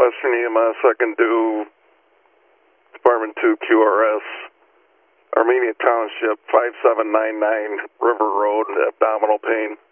Western EMS, I can do Department 2 QRS, Armenia Township, 5799 River Road, abdominal pain.